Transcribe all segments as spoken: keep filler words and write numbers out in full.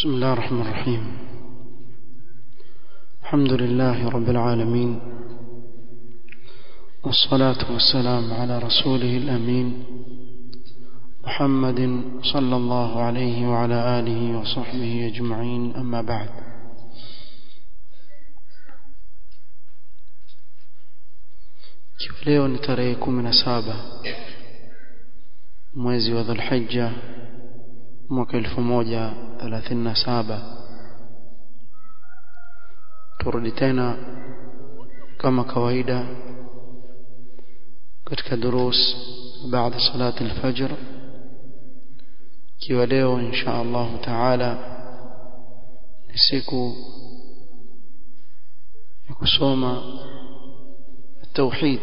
بسم الله الرحمن الرحيم. الحمد لله رب العالمين، والصلاة والسلام على رسوله الأمين محمد صلى الله عليه وعلى آله وصحبه أجمعين. أما بعد، leo ni tarehe kumi na saba mwezi wa Dhulhijja mwaka elfu moja thelathini na saba. turudi tena kama kawaida katika durus baada salati al-fajr, kiwa leo insha Allah taala ni siku ya kusoma tauhid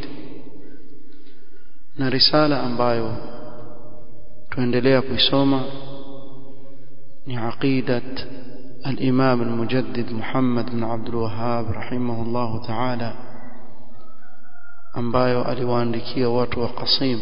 na risala ambayo tuendelea kuisoma ni aqidat al-Imam al-Mujaddid Muhammad bin Abdul Wahhab rahimahullah ta'ala, ambayo aliwaandikia watu wa Qasim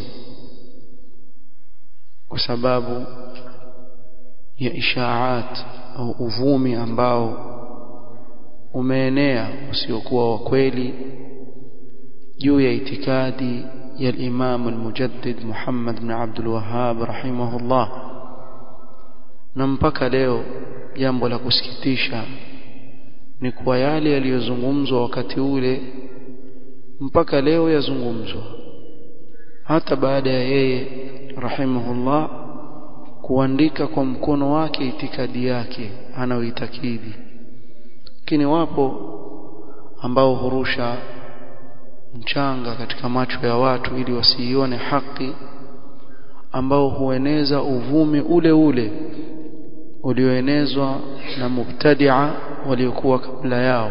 kwa sababu ya ishaat au uvumi ambao umeenea usiokuwa wa kweli juu ya itikadi ya al-Imam al-Mujaddid Muhammad bin Abdul Wahhab rahimahullah. Na mpaka leo jambo la kusikitisha ni kwa yale yaliyozungumzwa wakati ule mpaka leo yazungumzwa, hata baada ya yeye rahimahullah kuandika kwa mkono wake itikadi yake anaoitakidi. Lakini wapo ambao hurusha mchanga katika macho ya watu ili wasiione haki, ambao hueneza uvumi ule ule ulioenezwa na mubtadi'a waliokuwa kabla yao.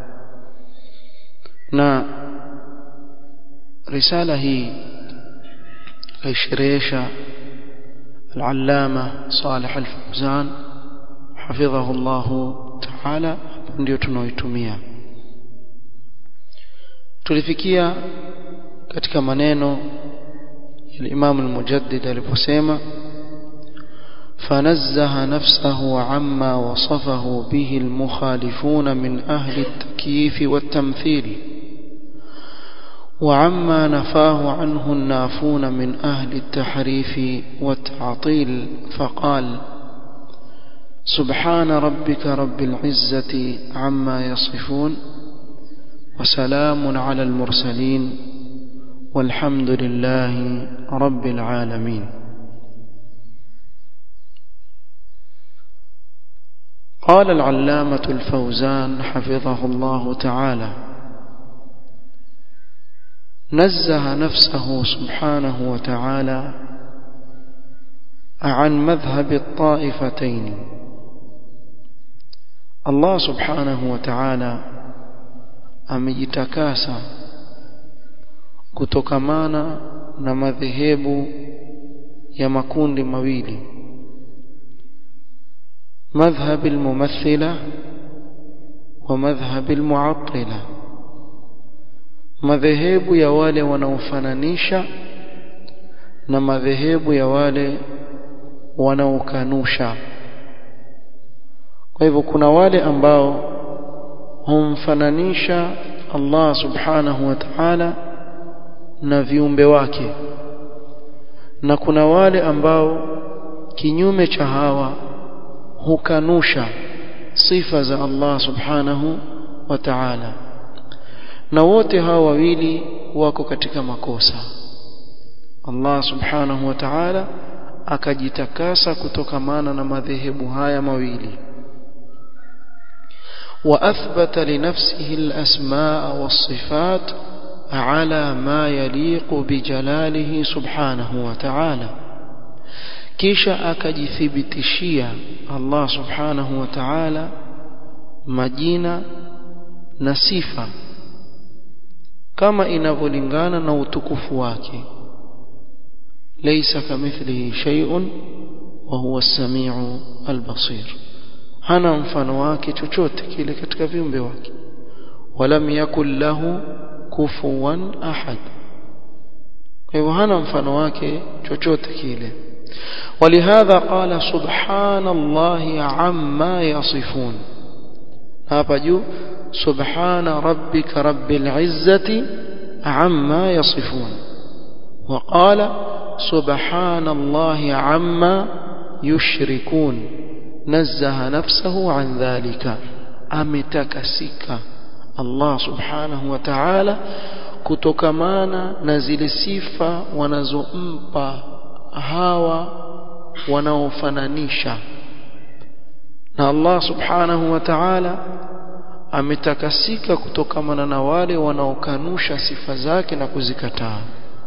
Na risala hii kaishirisha al-Allama Salih al-Fawzan hafidhahu Allah ta'ala, ndio tunaoitumia. Tulifikia katika maneno ya Imam al-Mujaddid aliposema: فنزه نفسه عما وصفه به المخالفون من أهل التكييف والتمثيل، وعما نفاه عنه النافون من أهل التحريف والتعطيل، فقال: سبحان ربك رب العزة عما يصفون، وسلام على المرسلين، والحمد لله رب العالمين. قال العلامة الفوزان حفظه الله تعالى: نزه نفسه سبحانه وتعالى عن مذهب الطائفتين. الله سبحانه وتعالى amejitakasa kutokamana na madhehebu ya makundi mawili, مذهب الممثلة ومذهب المعطلة، madhehebu ya wale wanaofananisha na madhehebu ya wale wanaokanusha. Kwa hivyo kuna wale ambao humfananisha Allah subhanahu wa ta'ala na viumbe wake, na kuna wale ambao kinyume cha hawa hukanusha sifa za Allah subhanahu wa ta'ala. Na wote hawa wawili wako katika makosa. Allah subhanahu wa ta'ala akajitakasa kutokamana na madhehebu haya mawili. Wa athbata li nafsihi al-asmaa was-sifat ala ma yaliqu bi jalalihi subhanahu wa ta'ala, kisha akajithibitishia Allah subhanahu wa ta'ala majina na sifa kama inavyolingana na utukufu wake. Laysa kamithlihi shay'un wa huwa as-sami'u al-basir, hana mfano wake chochote kile katika viumbe wake. Walam yakul lahu kufuwan ahad, kwa hivyo hana mfano wake chochote kile. ولهذا قال سبحان الله عما يصفون hapa juu subhana rabbika rabbil izzati amma yasifun وقال سبحان الله عما يشركون نزه نفسه عن ذلك ametakasika Allah subhanahu wa ta'ala kutokamana na zile sifa wanazompa hawa wanaofananisha na Allah subhanahu wa ta'ala ametakasika kutokamana na wale wanaokanusha sifa zake na kuzikataa.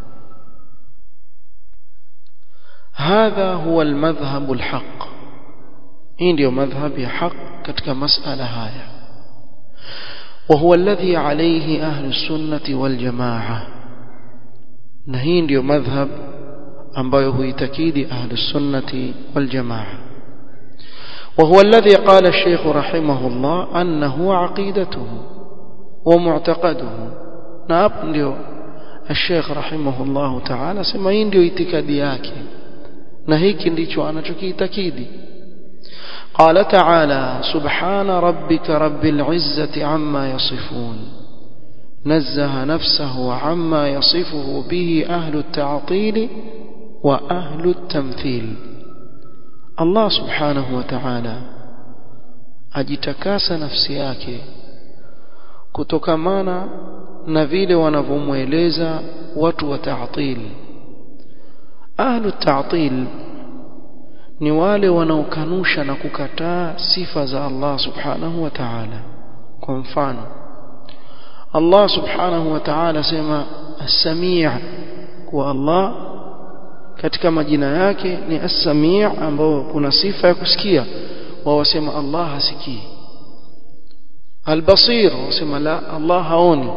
هذا هو المذهب الحق hii ndio madhhabi ya haq katika masala haya وهو الذي عليه أهل السنة والجماعة na hii ndio madhhab ambayo huitakidi أهل السنة والجماعة وهو الذي قال الشيخ رحمه الله أنه عقيدته ومعتقده ناب ndio الشيخ رحمه الله تعالى sema hii ndio itikadi yake na hiki ndicho anachokiitakidi. قال تعالى سبحان ربك رب العزة عما يصفون نزه نفسه عما يصفه به أهل التعطيل وأهل التمثيل. الله سبحانه وتعالى ajitakasa nafsi yake kutokamana na vile wanavyomueleza watu wa ta'til. Ahlu ta'til ni wale wanaokanusha na kukataa sifa za Allah subhanahu wa ta'ala. Kwa mfano Allah subhanahu wa ta'ala sema as-sami' kwa Allah katika majina yake ni as-sami' ambao kuna sifa ya kusikia, wao wasema Allah hasikii. Al-basir wasema la Allah haoni.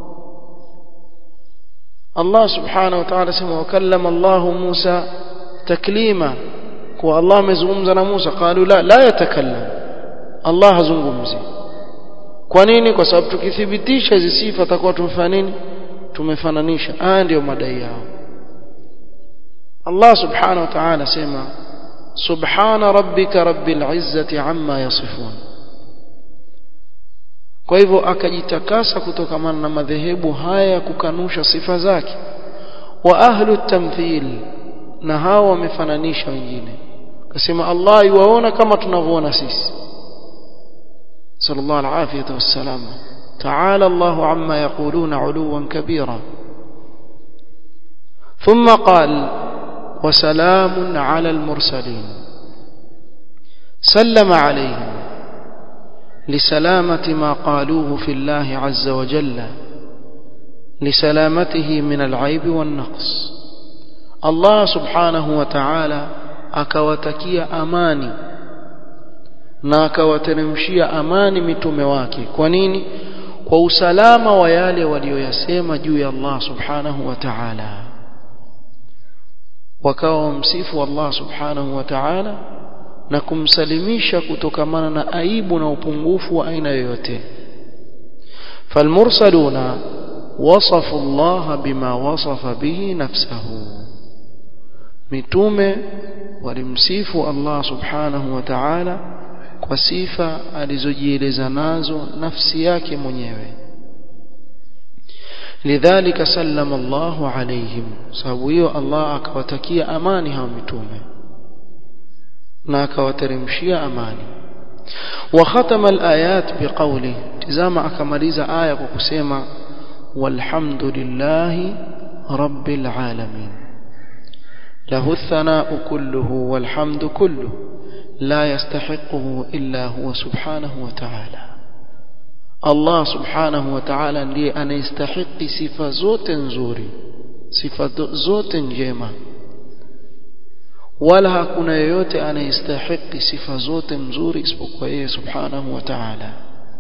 Allah subhanahu wa ta'ala sema wakallama Allah Musa taklima kwa Allah amezungumza na Musa, qalu la la yatakallam, Allah hazungumzi. Kwa nini? Kwa sababu tukithibitisha hizi sifa takuwa tumefanya nini? Tumefananisha. Ah, ndio madai yao. Allah subhanahu wa ta'ala sema subhana rabbika rabbil izzati amma yasifun. Kwa hivyo akajitakasa kutokamana na madhehebu haya kukanusha sifa zake. Wa ahlu tamthil, na hao wamefananisha wengine, kasema Allah yuwaona kama tunavyoona sisi. sallallahu alayhi wasallam ta'ala Allahu amma yaquluna 'uluwan kabira. thumma qala wa salamun 'ala al-mursalin sallama 'alayhim لسلامة ما قالوه في الله عز وجل لسلامته من العيب والنقص. الله سبحانه وتعالى akawatakia amani na akawateremshia amani mitume wake. Kwa nini? Kwa usalama wa yale walioyasema juu ya Allah subhanahu wa ta'ala. Wakawa msifu Allah subhanahu wa ta'ala na kumsalimisha kutokamana na aibu na upungufu wa aina yoyote. falmursaluna wasafu Allah bima wasafa bihi nafsuhu, mitume walimsifu Allah subhanahu wa ta'ala kwa sifa alizojieleza nazo nafsi yake mwenyewe. lidhalika sallama Allahu alayhim, sababu hiyo Allah akawatakia amani hao mitume na akawateremshia amani. wa khatama al-ayat biqawli, tazama akamaliza aya kwa kusema walhamdulillahi rabbil alamin lahu ath-thana'u kulluhu walhamdu kulluhu la yastahiquhu illa huwa subhanahu wa ta'ala. Allah subhanahu wa ta'ala ndiye anayestahiki sifa zote nzuri, sifa zote njema, wala hakuna yeyote anayestahiki sifa zote nzuri isipokuwa yeye subhanahu wa ta'ala.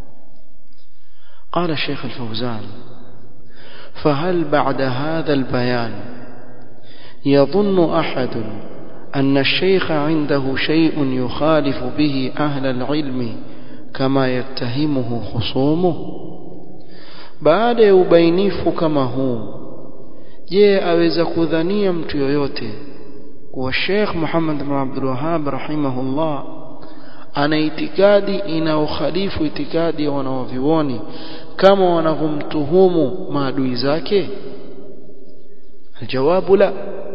قال الشيخ الفوزان فهل بعد هذا البيان يظن أحد أن الشيخ عنده شيء يخالف به أهل العلم كما يتهمه خصومه؟ بعد ubainifu kama huu, je aweza kudhania mtu yoyote kuwa Sheikh Muhammad bin Abdul Wahhab rahimahullah ana itikadi inaokhalifu itikadi ya wanawavioni kama wanavomtuhumu maadui zake? الجواب لا.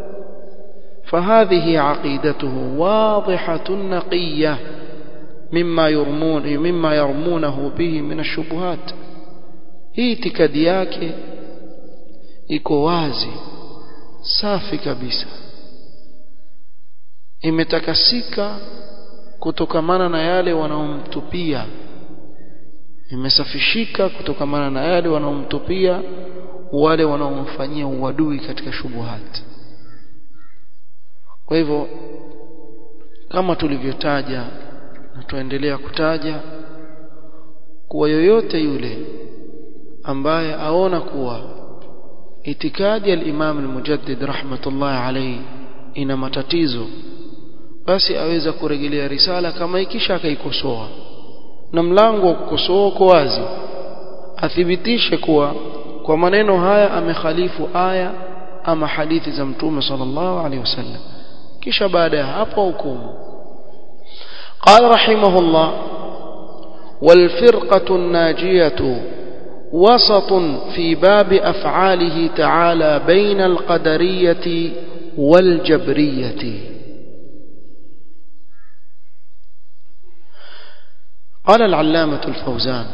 فهذه عقيدته واضحة نقية مما يرمون مما يرمونه به من الشبهات. hii itikadi yake iko wazi safi kabisa, imetakasika kutokamana na yale wanaomtupia, imesafishika kutokamana na yale wanaomtupia wale wanaomfanyia uadui katika shubuhat. Kwa hivyo kama tulivyotaja na tuendelea kutaja kuwa yoyote yule ambaye aona kuwa itikadi ya al-Imam al-Mujaddid rahmatullahi alayhi ina matatizo, basi aweza kurejelea risala kama ikisha akaikosoa, na mlango wa kukosoa uko wazi, athibitishe kuwa kwa maneno haya amekhalifu aya ama hadithi za Mtume sallallahu alayhi wasallam, kisha baada ya hapo hukumu. قال رحمه الله: والفرقة الناجية وسط في باب أفعاله تعالى بين القدرية والجبرية. قال العلامة الفوزان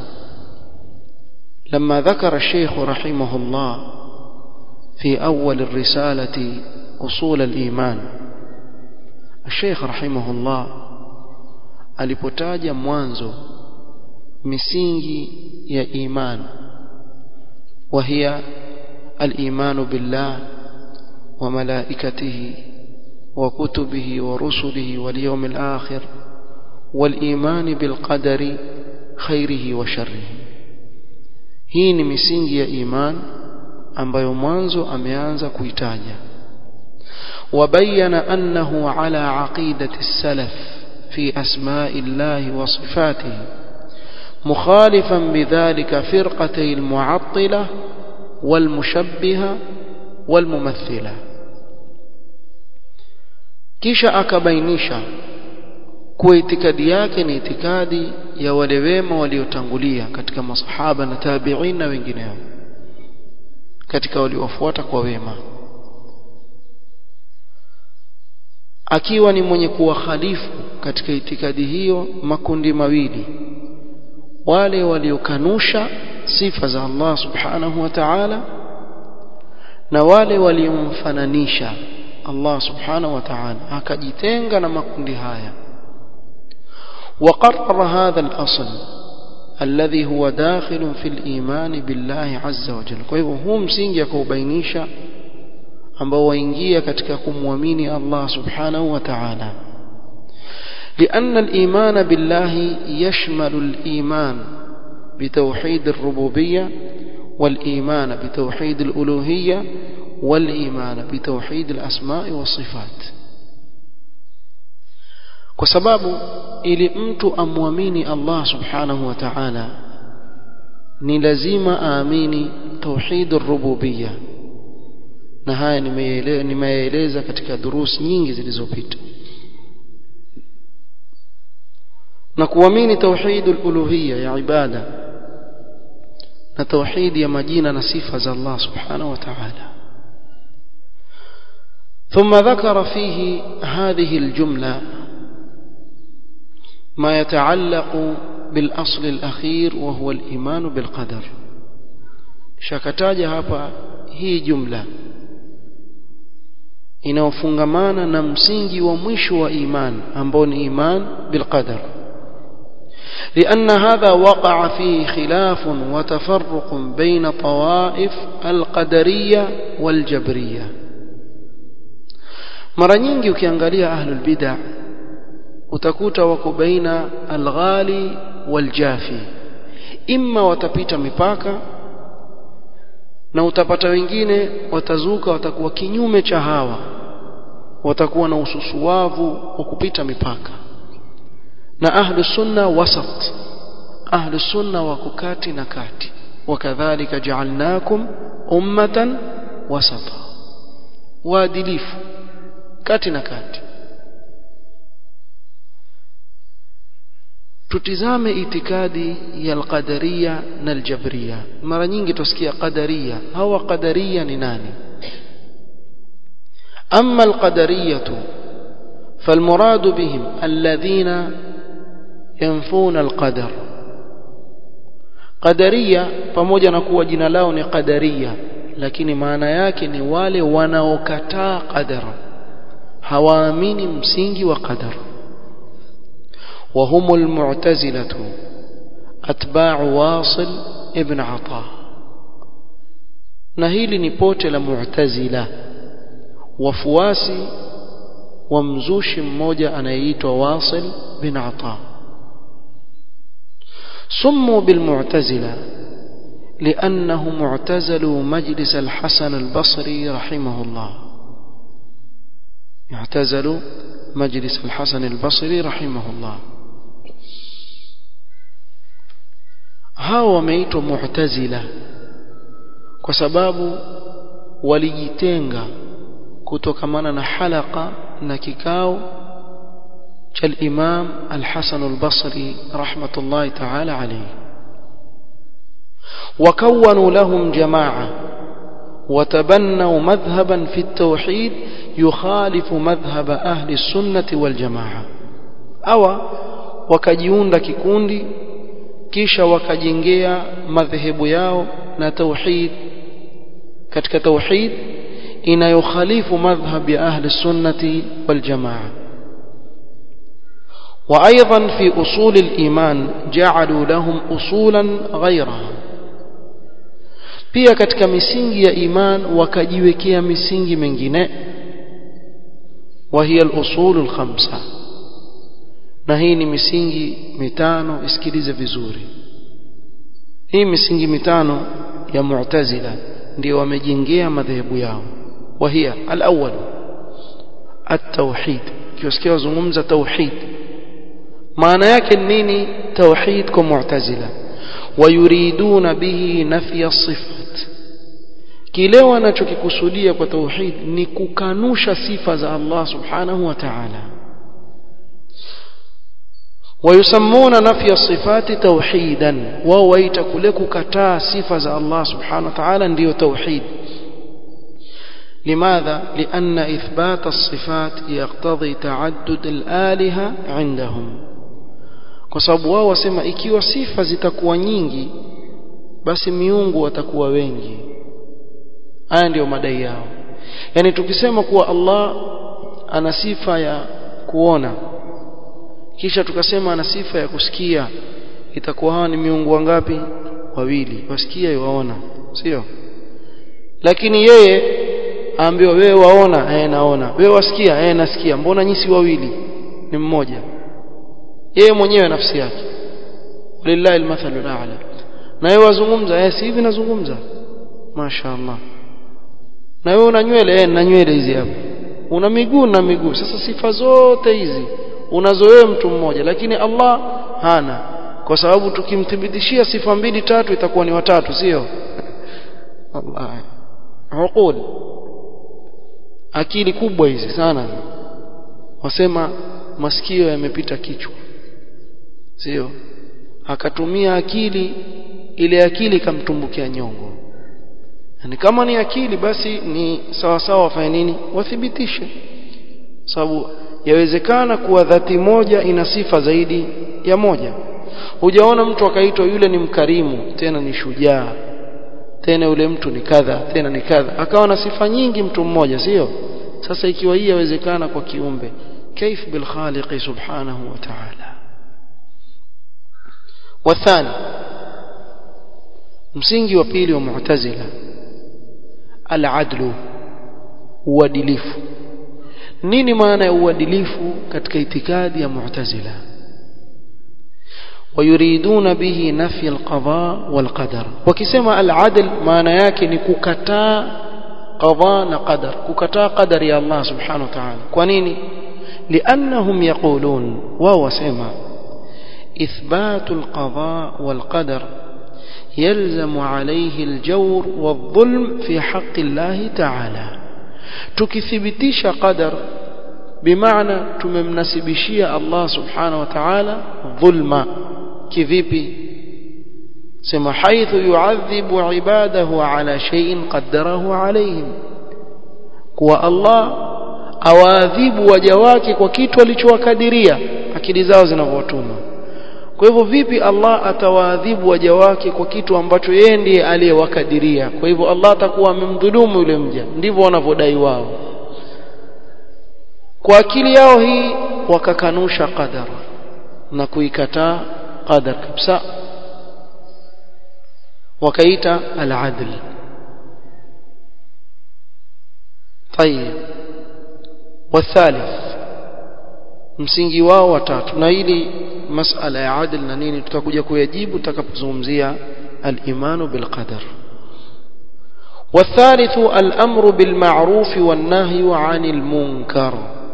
لما ذكر الشيخ رحمه الله في أول الرسالة أصول الإيمان، الشيخ رحمه الله alipotaja mwanzo misingi ya iman, وهي الإيمان بالله وملائكته وكتبه ورسله واليوم الآخر والإيمان بالقدر خيره وشره. hii ni misingi ya iman ambayo mwanzo ameanza kuitaja. وبين أنه على عقيدة السلف في أسماء الله وصفاته، مخالفا بذلك فرقتي المعطلة والمشبهة والممثلة. kisha akabainisha kuwa itikadi yake ni itikadi ya wale wema waliotangulia katika masahaba na tabi'in na wengineo katika waliofuata kwa wema, akiwa ni mwenye kuwa khalifu katika itikadi hiyo makundi mawili: wale waliokanusha sifa za Allah subhanahu wa ta'ala na wale waliomfananisha Allah subhanahu wa ta'ala. Akajitenga na makundi haya. وقرر هذا الأصل الذي هو داخل في الإيمان بالله عز وجل. kwa hivyo huu msingi akubainisha ambao waingia katika kumwamini Allah subhanahu wa ta'ala. لأن الإيمان بالله يشمل الإيمان بتوحيد الربوبية والإيمان بتوحيد الألوهية والإيمان بتوحيد الأسماء والصفات. kwa sababu ili mtu amwamini Allah subhanahu wa ta'ala ni lazima aamini tauhid ar-rububiyyah, na haya nimeeleza katika durus nyingi zilizopita. na kuamini tauhid al-uluhiyyah ya ibada na tauhid ya majina na sifa za Allah subhanahu wa ta'ala. ثم ذكر فيه هذه الجملة ما يتعلق بالأصل الأخير وهو الإيمان بالقدر. shakataja hapa hii jumla inaofungamana na msingi wa mwisho wa iman ambao ni iman bilqadar. لأن هذا وقع فيه خلاف وتفرق بين طوائف القدرية والجبرية. mara nyingi ukiangalia ahlul bid'ah utakuta wako baina alghali waljafi, imma watapita mipaka na utapata wengine watazuka watakuwa kinyume cha hawa, watakuwa na ususuwavu wa kupita mipaka. na ahlus sunna wasat, ahlus sunna wako kati na kati. wakadhalika ja'alnakum ummatan wasata, waadilifu kati na kati. Tutizame itikadi ya al-qadariyya na al-jabriyya. Mara nyingi tusikia qadariyya. Hawa qadariyya ni nani? Amma al-qadariyyatu فالمراد بهم الذين ينفون القدر. قدرية pamoja na kuwa jina lao ni qadariya, lakini maana yake ni wale wanaokataa qadar, hawaamini msingi wa qadar. وهم المعتزلة أتباع واصل ابن عطاء. na hili ni pote la mu'tazila, wafuasi wa mzushi mmoja anayeitwa Wasil bin Ata. سموا بالمعتزلة لأنهم اعتزلوا مجلس الحسن البصري رحمه الله. اعتزلوا مجلس الحسن البصري رحمه الله. hao wameitwa mu'tazila kwa sababu walijitenga kutokamana na halaka na kikao cha al-Imam al-Hasan al-Basri rahmatullahi ta'ala alayhi. وكونوا لهم جماعة وتبنوا مذهبا في التوحيد يخالف مذهب أهل السنة والجماعة. أو wakajiunda kikundi kisha wakajengea madhehebu yao na tauhid katika tauhid inayokhalifu madhhab ya ahli sunnati wal jamaa. وايضا في اصول الايمان جعلوا لهم اصولا غيرها. pia katika misingi ya iman wakajiwekea misingi mingine, وهي الاصول الخمسه. na hii ni misingi mitano, isikilize vizuri. hii misingi mitano ya mu'tazila ndio wamejengea madhehebu yao. وهي الاول التوحيد. kiosikia wazungumza tauhid, maana yake nini tauhid kwa mu'tazila? wayuriduna bihi nafya as-sifat. kile wanachokikusudia kwa tauhid ni kukanusha sifa za Allah subhanahu wa ta'ala. ويسمون نفي الصفات توحيدا. wao waita kule kukataa sifa za Allah subhanahu wa ta'ala ndio tauhid. لماذا؟ لأن إثبات الصفات يقتضي تعدد الآلهة عندهم. kwa sababu wao wasema ikiwa sifa zitakuwa nyingi basi miungu watakuwa wengi. haya ndio madai yao. yani tukisema kuwa Allah ana sifa ya kuona kisha tukasema ana sifa ya kusikia, itakuwa hawa ni miungu wangapi? wawili. wasikia waona, sio? lakini yeye aambiwa wewe waona, eh naona, wewe wasikia, eh nasikia, mbona nyinyi wawili? ni mmoja. yeye mwenyewe nafsi yake. walillahi almathalul a'la. na wewe wazungumza, eh si hivi nazungumza, mashaallah. na wewe una nywele, eh na nywele hizi hapa, una miguu na miguu. sasa sifa zote hizi unazo wewe mtu mmoja, lakini Allah hana, kwa sababu tukimthibitishia sifa mbili tatu itakuwa ni watatu, sio? Allah uqul, akili kubwa hizi sana. wasema masikio yamepita kichwa, sio? akatumia akili, ile akili ikamtumbukia nyongo. yani kama ni akili basi ni sawa sawa, wafanye nini? wathibitishe. sababu yawezekana kuwa dhati moja ina sifa zaidi ya moja. hujaona mtu akaitwa yule ni mkarimu, tena ni shujaa, tena yule mtu ni kadha, tena ni kadha, akawa na sifa nyingi mtu mmoja, sio? sasa ikiwa hii yawezekana kwa kiumbe, كيف بالخالق سبحانه وتعالى. والثاني msingi wa pili wa mu'tazila al-adlu, uadilifu. nini maana ya uadilifu katika itikadi ya mu'tazila? ويريدون به نفي القضاء والقدر. wakisema al-adl maana yake ni kukataa qadha na qadar, kukataa qadari ya Allah subhanahu wa ta'ala. kwa nini? لأنهم يقولون وهو سمع إثبات القضاء والقدر يلزم عليه الجور والظلم في حق الله تعالى. tukithibitisha qadar bimaana tumemnasibishia Allah subhanahu wa ta'ala dhulma. Kivipi? sema haithu yu'adhibu ibadahu ala shay'in qaddarahu alayhim, kwa Allah awaadhibu waja wake kwa kitu alichowakadiria akili zao zinavyotuma. Kwa hivyo vipi Allah atawaadhibu waja wake kwa kitu ambacho yeye ndiye aliyewakadiria? Kwa hivyo Allah atakuwa amemdhulumu yule mja. Ndivyo wanavyodai wao. Kwa akili yao hii wakakanusha qadara na kuikataa qadar kabisa, wakaita al-adl. طيب والثالث, msingi wao watatu, na hili masala ya adl na nini tutakuja kuyajibu tutakapozungumzia al-imanu bil qadar. والثالث الأمر بالمعروف والنهي عن المنكر,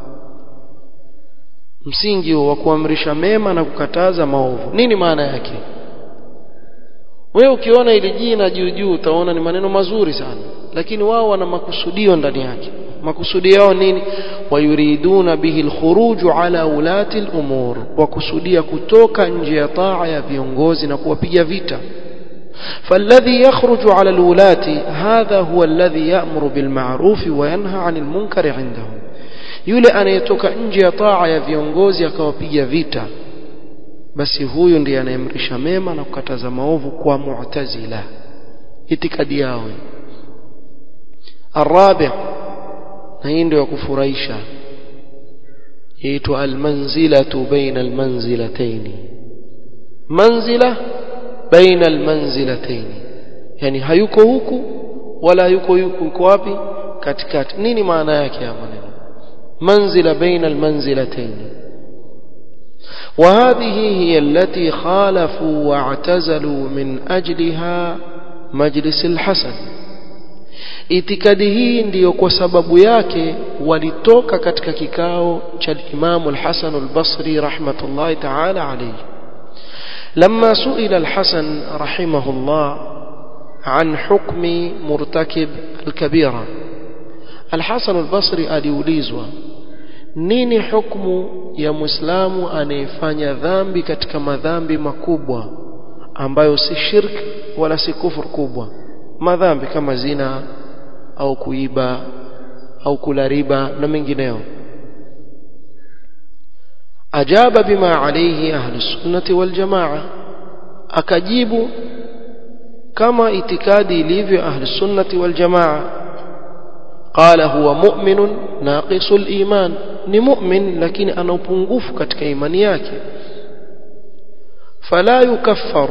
msingi wa kuamrisha mema na kukataza maovu. Nini maana yake? Wewe ukiona ile jina juu juu utaona ni maneno mazuri sana, lakini wao wana makusudio ndani yake. Makusudi yao nini? Wayuriduna bihi alkhuruj ala ulati alumur, wakusudia kutoka nje ya taa ya viongozi na kuwapiga vita. فالذي يخرج على الولاة هذا هو الذي يأمر بالمعروف وينهى عن المنكر عندهم. yule anayetoka nje ya taa ya viongozi akawapiga vita, basi huyo ndiye anayeamrisha mema na kukataza maovu kwa Mu'tazila, itikadi yao. الرابع, na hii ndio ya kufurahisha, yaitwa almanzilatu baina almanzilatayn. manzila baina almanzilatayn, yani hayuko huku wala yuko yuko, yuko wapi? Katikati. Nini maana yake ya maneno منزلة بين المنزلتين؟ وهذه هي التي خالفوا واعتزلوا من أجلها مجلس الحسن. itikadi hii ndiyo kwa sababu yake walitoka katika kikao cha Imam al-Hasan al-Basri rahmatullahi ta'ala alayhi. لما سئل الحسن رحمه الله عن حكم مرتكب الكبيرة, الحسن البصري aliulizwa nini hukumu ya muislamu anayefanya dhambi katika madhambi makubwa ambayo si shirk wala si kufur kubwa, madhambi kama zina au kuiba au kula riba na mengineyo. ajaba bima alayhi ahli sunnati wal jamaa, akajibu kama itikadi ilivyo ahli sunnati wal jamaa. قال هو مؤمن ناقص الإيمان, ni mu'min lakini ana upungufu katika imani yake. فلا يكفر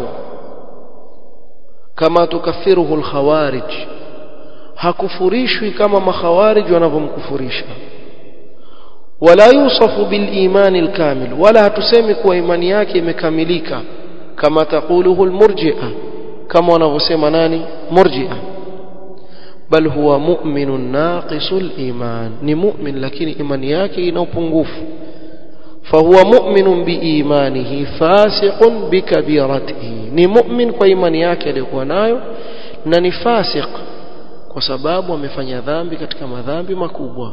كما تكفره الخوارج, hakufurishwi kama makhawarij wanavyomkufurisha. ولا يوصف بالإيمان الكامل, wala hatusemi kuwa imani yake imekamilika kama taquluhu المرجئة, kama wanavyosema nani? Murji'a. بل هو مؤمن ناقص الإيمان, ni mu'min lakini imani yake ina upungufu. فهو مؤمن بإيمانه فاسق بكبيرته, ni mu'min kwa imani yake aliyokuwa nayo na ni fasiq kwa sababu amefanya dhambi katika madhambi makubwa.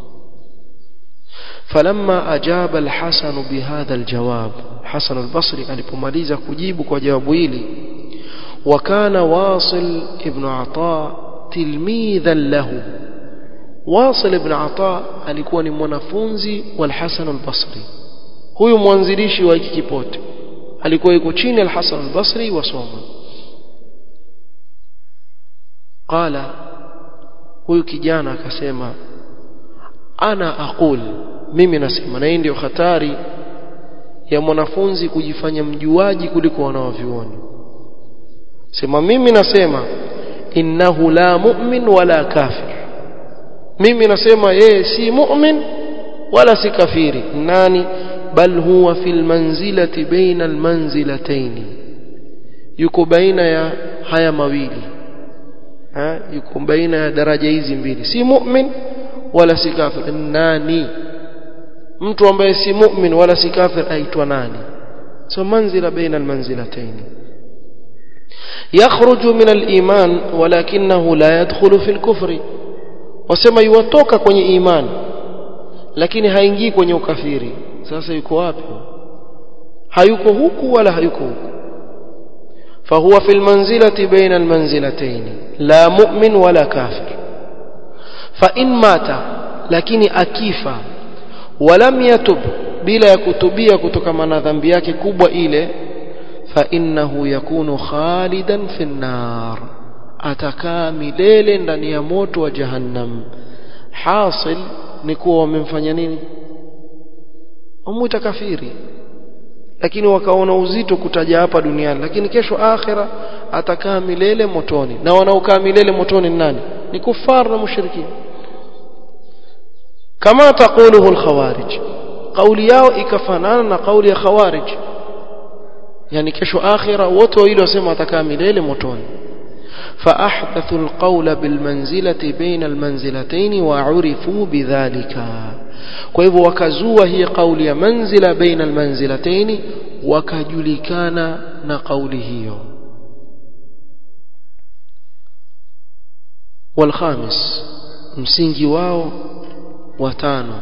فلما أجاب الحسن بهذا الجواب, حسن البصري alipomaliza kujibu kwa jawabu hili, وكان واصل ابن عطاء تلميذا له. واصل ابن عطاء alikuwa ni mwanafunzi wa al-Hasan al-Basri. Huyu mwanzilishi wa hiki kipote alikuwa yuko chini al-Hasan al-Basri wasoma. qala, huyu kijana akasema, ana aqul, mimi nasema. Na hii ndio hatari ya mwanafunzi kujifanya mjuaji kuliko wanaovioni. sema mimi nasema innahu la mu'min wala kafir, mimi nasema yeye si mu'min wala si kafiri. nani? bal huwa fil manzilati baina al manzilatayn, yuko baina ya haya mawili, ha, yuko baina ya daraja hizi mbili, si mu'min wala si kafir. nani? mtu ambaye si mu'min wala si kafir aitwa nani? so manzila baina al manzilatayn. يخرج من الإيمان ولكنه لا يدخل في الكفر, wasema yuwatoka kwenye imani lakini haingii kwenye ukafiri. Sasa yuko wapi? Hayuko huku wala hayuko huku. fahuwa fil manzilati baina al manzilatayn la mu'min wala kafir. fa in mata, lakini akifa, walam yatub, bila ya kutubia kutokana na dhambi yake kubwa ile, fa innahu yakunu khalidan fi an-nar, atakaa milele ndani ya moto wa jahannam. hasil ni kuwa wamemfanya nini? Wamuita kafiri, lakini wakaona uzito kutaja hapa duniani, lakini kesho akhira atakaa milele motoni. Na wanaokaa milele motoni ni nani? Ni kufar na mushrikin, kama taquluhu al-khawarij. kauli yao ikafanana na kauli ya khawarij, yani kesho akhira wote wale wasema atakaa milele motoni. فأحدثوا القول بالمنزلة بين المنزلتين وعرفوا بذلك. kwa hivyo wakazua hii kauli ya manzila baina almanzilatayn, wakajulikana na kauli hiyo. والخامس, msingi wao watano,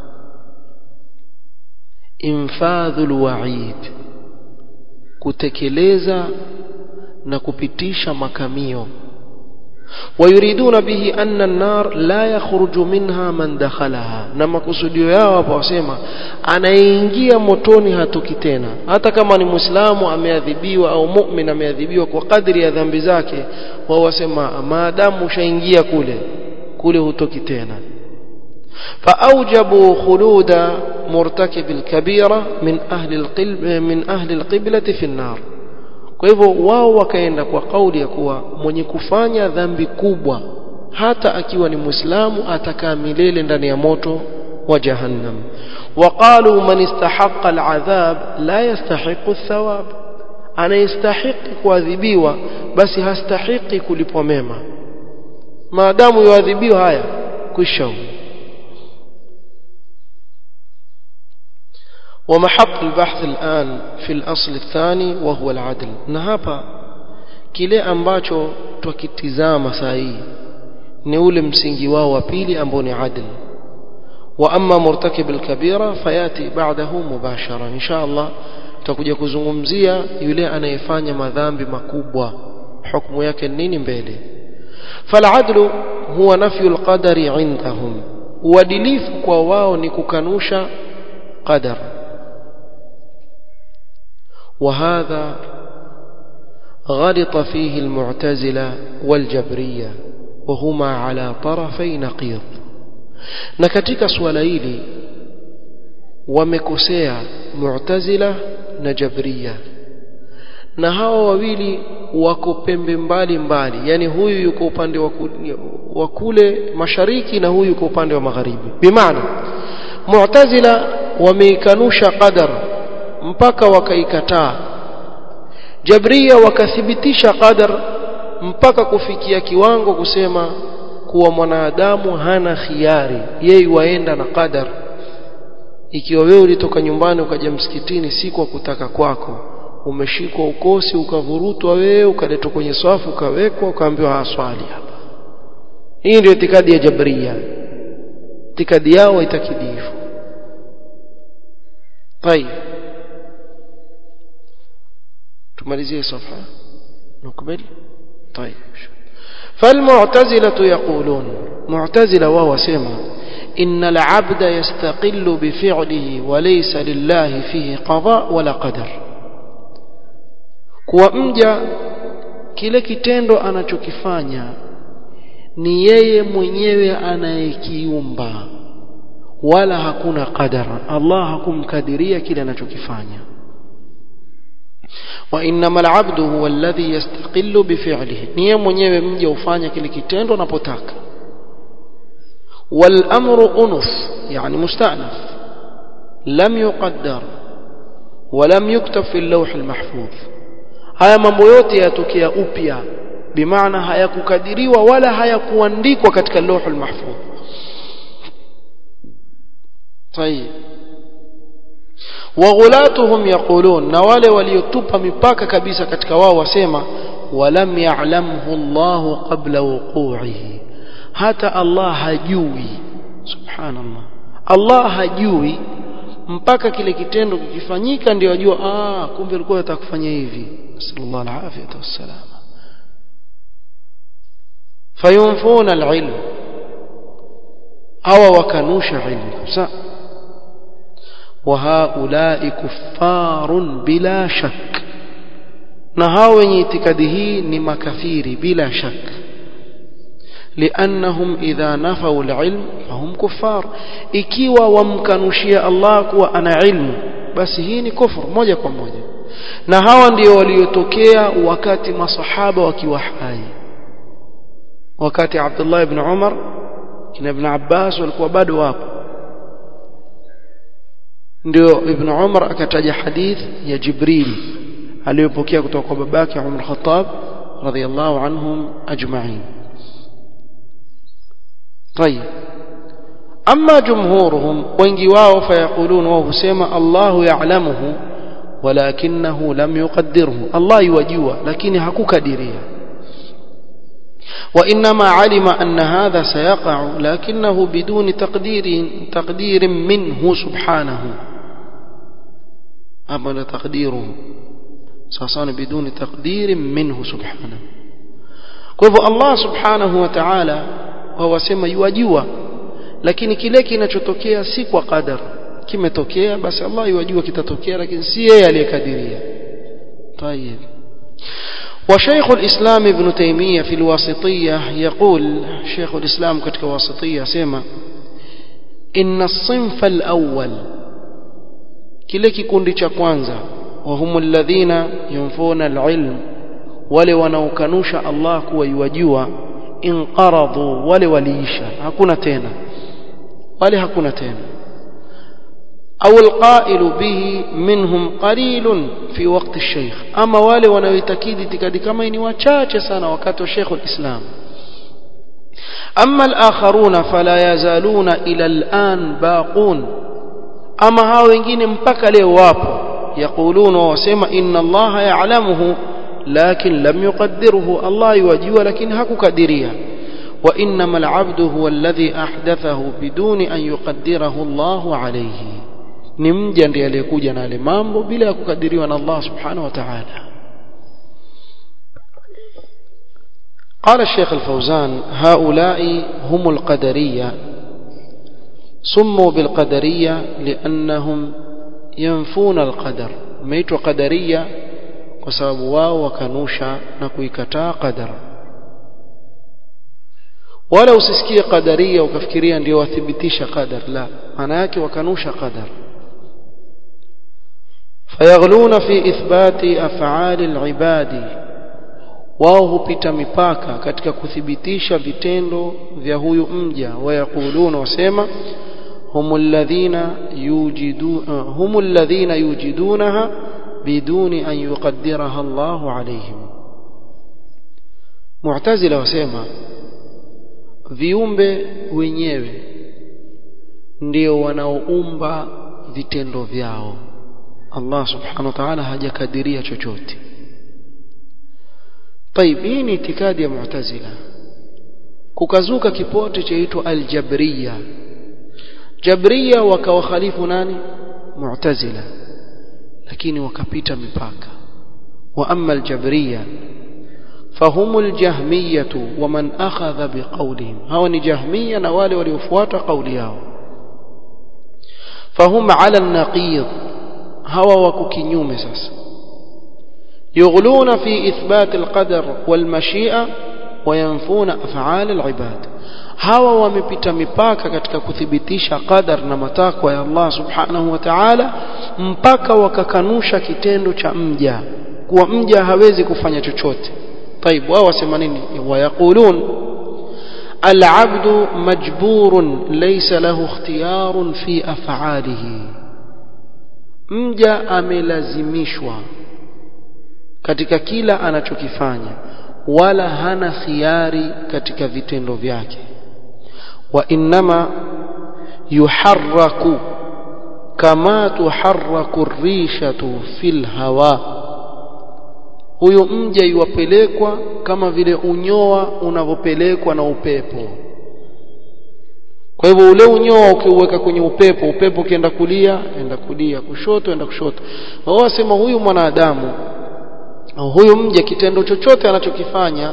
infadhul wa'id, kutekeleza na kupitisha makamio. ويريدون به أن النار لا يخرج منها من دخلها. na makusudio yao hapo wasema anaingia motoni hatoki tena, hata kama ni muislamu ameadhibiwa au mu'min ameadhibiwa kwa kadri ya dhambi zake, wao wasema maadamu ushaingia kule kule hutoki tena. فأوجبوا خلود مرتكب الكبيرة من أهل القلب من أهل القبلة في النار. kwa hivyo wao wakaenda kwa kauli ya kuwa mwenye kufanya dhambi kubwa hata akiwa ni muislamu atakaa milele ndani ya moto wa jahannam. waqalu man istahaqqa al'adhab la yastahiqu athawab, anayestahiki kuadhibiwa basi hastahiki kulipwa mema, maadamu yuadhibiwa haya kwisha. ومحط البحث الآن في الأصل الثاني وهو العدل. na hapa kile ambacho tukitizama sahihi ni ule msingi wao wa pili ambao ni adl. wa amma murtakib al-kabira fayati ba'dahu mubashara. insha Allah tutakuja kuzungumzia yule anayefanya madhambi makubwa, hukumu yake nini mbele. فالعدل هو نفي القدر عندهم, uadilifu kwa wao ni kukanusha qadar. وهذا غلط فيه المعتزلة والجبرية وهما على طرفي نقيض. na katika swala hili wamekosea mu'tazila na jabariya, na hawa wawili wako pembe mbali mbali, yani huyu yuko upande wa kule mashariki na huyu yuko upande wa magharibi. bimaana mu'tazila wameikanusha qadar mpaka wakaikataa, jabariya wakathibitisha qadar mpaka kufikia kiwango kusema kuwa mwanadamu hana khiari, yeye waenda na qadar. ikiwa wewe ulitoka nyumbani ukaja msikitini si kwa kutaka kwako, umeshikwa ukosi ukavurutwa wewe ukaletwa kwenye swafu ukawekwa ukaambiwa haswali hapa, hii ndio itikadi ya jabariya. itikadi yao itakidifu. طيب تماليزيه صفحة نكمل. طيب فالمعتزلة يقولون, معتزلة وهو سيما إن العبد يستقل بفعله وليس لله فيه قضاء ولا قدر. kuwa mja kile kitendo anachokifanya ni yeye mwenyewe anayekiumba, wala hakuna qadar, Allah hakumkadiria kile anachokifanya. wa innama al-'abdu huwa alladhi yastaqillu bi fi'lihi, ni yeye mwenyewe mja ufanya kile kitendo anapotaka. wal amru unuf, yani mustanaf, lam yuqaddar wa lam yuktab fi al-lawh al-mahfuz. haya mambo yote yatokea upya, bimaana hayakukadiriwa wala hayakuandikwa katika lawh al-mahfuz. طيب وغلاتهم يقولون, na wale waliotupa mipaka kabisa katika wao wasema walam ya'lamhu Allah qabla wuqu'ihi, hata Allah hajui. Subhanallah, Allah hajui mpaka kile kitendo kikifanyika ndio ajua, ah kumbe alikuwa anataka kufanya hivi. Sallallahu alaihi wasallam. Fayunfuna alilm, aw wakanusha ilmu. Sa wa haula'i kuffarun bila shak, na hao wenye itikadi hii ni makafiri bila shak. لأنهم إذا نفوا العلم فهم كفار. ikiwa wamkanushia Allah kuwa ana ilmu, basi hii ni kufur moja kwa moja. Na hawa ndio waliotokea wakati masahaba wakiwa hai, wakati Abdullah ibn Umar na Ibn Abbas walikuwa bado wapo. Ndio Ibn Umar akataja hadith ya Jibril aliyopokea kutoka kwa babake Umar Khattab radhiyallahu anhum ajma'in. طيب أما جمهورهم وانجواو فيقولون وهو سيما الله يعلمه ولكنه لم يقدره. الله يوجوه لكن حكو كديريا، وإنما علم أن هذا سيقع لكنه بدون تقدير تقدير منه سبحانه. أما تقديره سأصان بدون تقدير منه سبحانه. كيف الله سبحانه وتعالى wawasema yuwajua, lakini kile kinachotokea si kwa qadar. Kimetokea basi Allah yuwajua kitatokea, lakini si yeye aliyekadiria. طيب. وشيخ الإسلام ابن تيمية في الواسطية يقول، شيخ الإسلام katika wasitiyya sema إن الصنف الأول، kile kikundi cha kwanza, وهم الذين ينفون العلم، wale wanaokanusha Allah kuwa yuwajua, inqaradhu, wale waliisha, hakuna tena wale hakuna tena. au alqailu bihi minhum qalilun fi waqti ash-shaykh, ama wale wanaoitakidi itikadi kama ni wachache sana wakati wa Sheikh al-Islam. amma al-akharuna fala yazaluna ila al-an baqun, ama hao wengine mpaka leo wapo. yaquluna, wasema inna Allah ya'lamuhu لكن لم يقدره، الله يوجيه لكن hakukadiria. وإنما العبد هو الذي أحدثه بدون أن يقدره الله عليه. ni mja ndiye aliyekuja na yale mambo bila kukadiriwa na Allah subhanahu wa ta'ala. قال الشيخ الفوزان هؤلاء هم القدرية، سموا بالقدرية لأنهم ينفون القدر. ميتوا قدرية kwa sababu wao wakanusha na kuikataa qadar. wala usisikie qadaria ukafikiria ndio wathibitisha qadar, la, maana yake wakanusha qadar. fayaghluna fi ithbati af'ali al-ibadi, wao hupita mipaka katika kuthibitisha vitendo vya huyu mja. wayakuluna, wasema humul ladhina yujidu humul ladhina yujidunaha بدون أن يقدرها الله عليهم. معتزلة wasema viumbe wenyewe ndio wanaoumba vitendo vyao, Allah subhanahu wa ta'ala hajakadiria chochote. طيب, hii ni itikadi ya Mu'tazila. kukazuka kipote chaitwa al-Jabriyya. Jabriyya wakawakhalifu nani? Mu'tazila, lakini wakapita mipaka. wa amma al-Jabriyya fahum al-Jahmiyyah wa man akhadha biqawlihim, hawa ni Jahmiyya na wale waliofuata kauli yao. fahum ala an-naqid, hawa wako kinyume sasa. yughluna fi ithbat al-qadar wal-mashi'a wa yanfuna af'al al-ibad, hawa wamepita mipaka katika kuthibitisha qadar na matakwa ya Allah subhanahu wa ta'ala, mpaka wakakanusha kitendo cha mja, kuwa mja hawezi kufanya chochote. طيب, wao wasema nini? wayaqulun al-'abdu majburun laysa lahu ikhtiyarun fi af'alihi, mja amelazimishwa katika kila anachokifanya, wala hana khiari katika vitendo vyake. wa inma yuharraku kama tuharraku ar-rishatu fil hawa, huyo mja yuwapelekwa kama vile unyoa unavyopelekwa na upepo. Kwa hivyo ule unyoa ukiuweka kwenye upepo, upepo ukienda kulia enda kulia, kushoto enda kushoto. Wao wasema huyu mwanadamu au huyu mja kitendo chochote anachokifanya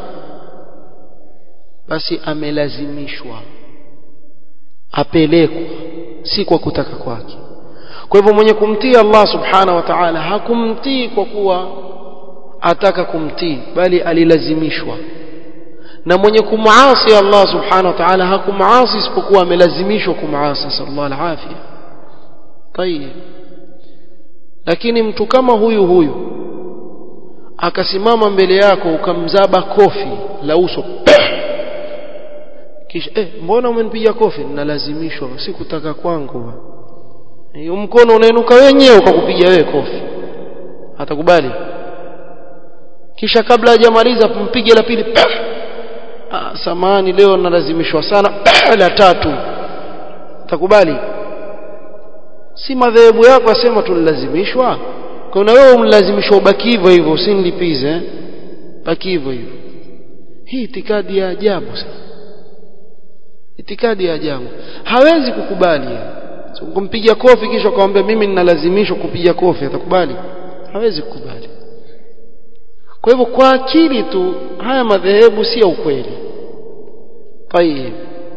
basi amelazimishwa, apelekwa, si kwa kutaka kwake. Kwa hivyo mwenye kumtii Allah subhanahu wa ta'ala hakumtii kwa kuwa ataka kumtii, bali alilazimishwa. Na mwenye kumuasi Allah subhanahu wa ta'ala hakumaasi isipokuwa amelazimishwa kumaasi. Sallallahu alaihi afia. Tayeb. Lakini mtu kama huyu huyu akasimama mbele yako ukamzaba kofi la uso, kisha eh mbona umenipiga kofi? Ninalazimishwa, si kutaka kwangu. Hiyo mkono unainuka wenyewe ukakupiga wewe kofi, atakubali? Kisha kabla hajamaliza kumpige la pili, ah samani leo nalazimishwa sana, la tatu, atakubali? Si madhehebu yako asema tulazimishwa, kwa hiyo wewe umlazimishwa ubaki hivyo hivyo, usinilipize eh? Baki hivyo hivyo. Hii itikadi ya ajabu sana, itikadi ya ajabu. Hawezi kukubali. So, kumpiga kofi kisha akamwambia mimi ninalazimishwa kupiga kofi, atakubali? Hawezi kukubali. Kwa hivyo kwa akili tu haya madhehebu si ya ukweli. Tayeb.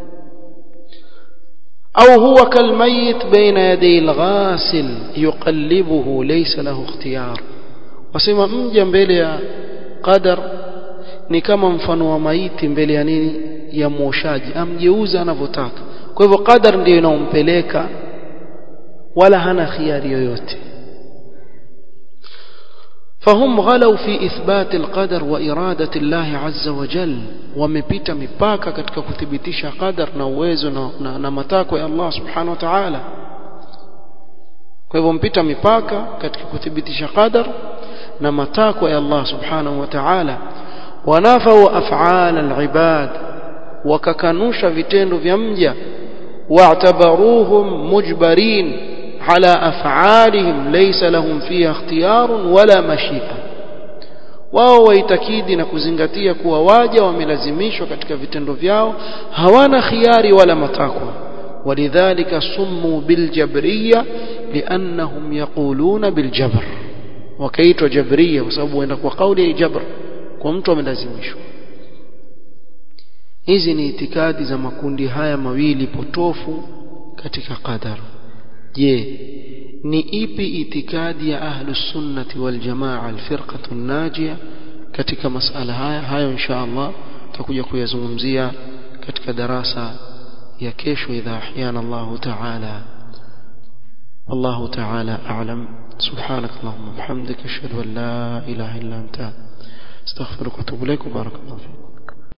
au huwa kalmayit baina yaday alghasil yuqallibuhu laysa lahu ikhtiyar. Wasema mja mbele ya qadar ni kama mfano wa maiti mbele ya nini? Ya muoshaji, amgeuza anavyotaka. Kwa hivyo qadar ndio inaompeleka, wala hana khiari yoyote. فهم غلوا في إثبات القدر وإرادة الله عز وجل, wamepita mipaka katika kuthibitisha qadar na uwezo na, na, na matakwa ya Allah subhanahu wa ta'ala. Kwa hivyo mpita mipaka katika kuthibitisha qadar na matakwa ya Allah subhanahu wa ta'ala. Wanafau af'al al-ibad, wakakanusha vitendo vya mja. Wa'tabaruhum mujbarin على أفعالهم ليس لهم فيها اختيار ولا مشيئة. wao waitakidi na kuzingatia kuwa waja wamelazimishwa katika vitendo vyao, hawana khiari wala matakwa. walidhalika summu biljabriyya liannahum yaquluna biljabr, wakaitwa jabriyya kwa sababu waenda kwa kauli ya jabr, kwa mtu amelazimishwa. Hizi ni itikadi za makundi haya mawili potofu katika qadar. Je, ni ipi itikadi ya ahlus sunnati wal jamaa al-firqatu an-najia katika masala haya? Hayo insha Allah tutakuja kuyazungumzia katika darasa ya kesho idha ahyana Allah ta'ala. Wallahu ta'ala a'lam. Subhanakallahumma wa bihamdika ashhadu an la ilaha illa anta astaghfiruka wa atubu ilaik. Barakallahu fiik.